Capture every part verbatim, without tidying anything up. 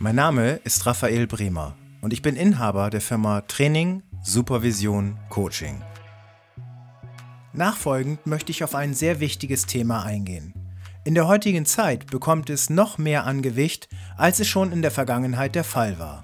Mein Name ist Raphael Bremer und ich bin Inhaber der Firma Training, Supervision, Coaching. Nachfolgend möchte ich auf ein sehr wichtiges Thema eingehen. In der heutigen Zeit bekommt es noch mehr an Gewicht, als es schon in der Vergangenheit der Fall war.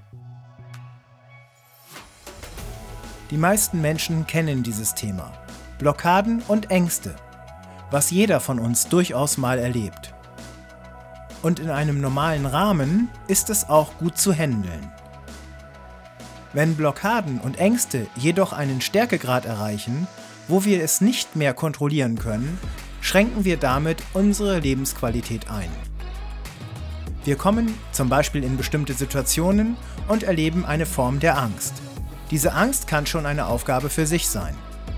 Die meisten Menschen kennen dieses Thema: Blockaden und Ängste, was jeder von uns durchaus mal erlebt. Und in einem normalen Rahmen ist es auch gut zu handeln. Wenn Blockaden und Ängste jedoch einen Stärkegrad erreichen, wo wir es nicht mehr kontrollieren können, schränken wir damit unsere Lebensqualität ein. Wir kommen zum Beispiel in bestimmte Situationen und erleben eine Form der Angst. Diese Angst kann schon eine Aufgabe für sich sein.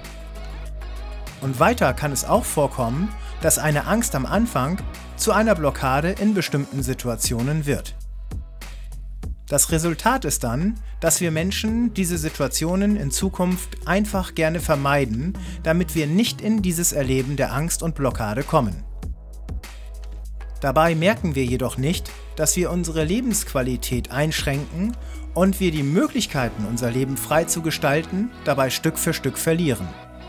Und weiter kann es auch vorkommen, dass eine Angst am Anfang zu einer Blockade in bestimmten Situationen wird. Das Resultat ist dann, dass wir Menschen diese Situationen in Zukunft einfach gerne vermeiden, damit wir nicht in dieses Erleben der Angst und Blockade kommen. Dabei merken wir jedoch nicht, dass wir unsere Lebensqualität einschränken und wir die Möglichkeiten, unser Leben frei zu gestalten, dabei Stück für Stück verlieren.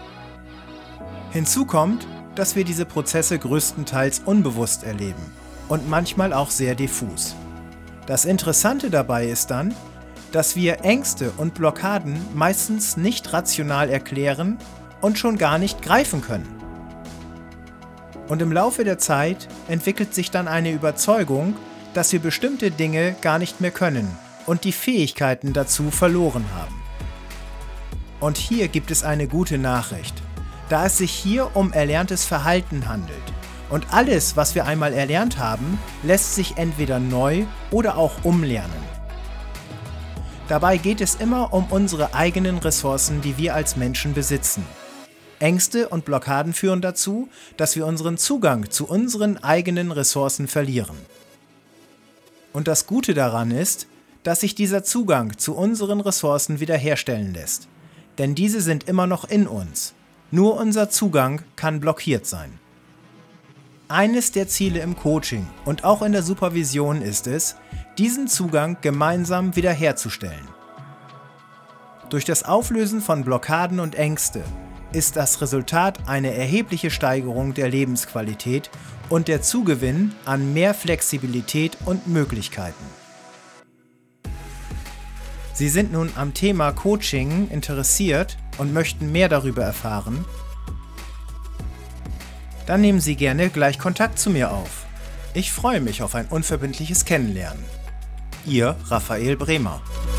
Hinzu kommt, dass wir diese Prozesse größtenteils unbewusst erleben und manchmal auch sehr diffus. Das Interessante dabei ist dann, dass wir Ängste und Blockaden meistens nicht rational erklären und schon gar nicht greifen können. Und im Laufe der Zeit entwickelt sich dann eine Überzeugung, dass wir bestimmte Dinge gar nicht mehr können und die Fähigkeiten dazu verloren haben. Und hier gibt es eine gute Nachricht, da es sich hier um erlerntes Verhalten handelt. Und alles, was wir einmal erlernt haben, lässt sich entweder neu oder auch umlernen. Dabei geht es immer um unsere eigenen Ressourcen, die wir als Menschen besitzen. Ängste und Blockaden führen dazu, dass wir unseren Zugang zu unseren eigenen Ressourcen verlieren. Und das Gute daran ist, dass sich dieser Zugang zu unseren Ressourcen wiederherstellen lässt. Denn diese sind immer noch in uns. Nur unser Zugang kann blockiert sein. Eines der Ziele im Coaching und auch in der Supervision ist es, diesen Zugang gemeinsam wiederherzustellen. Durch das Auflösen von Blockaden und Ängste ist das Resultat eine erhebliche Steigerung der Lebensqualität und der Zugewinn an mehr Flexibilität und Möglichkeiten. Sie sind nun am Thema Coaching interessiert und möchten mehr darüber erfahren? Dann nehmen Sie gerne gleich Kontakt zu mir auf. Ich freue mich auf ein unverbindliches Kennenlernen. Ihr Raphael Bremer.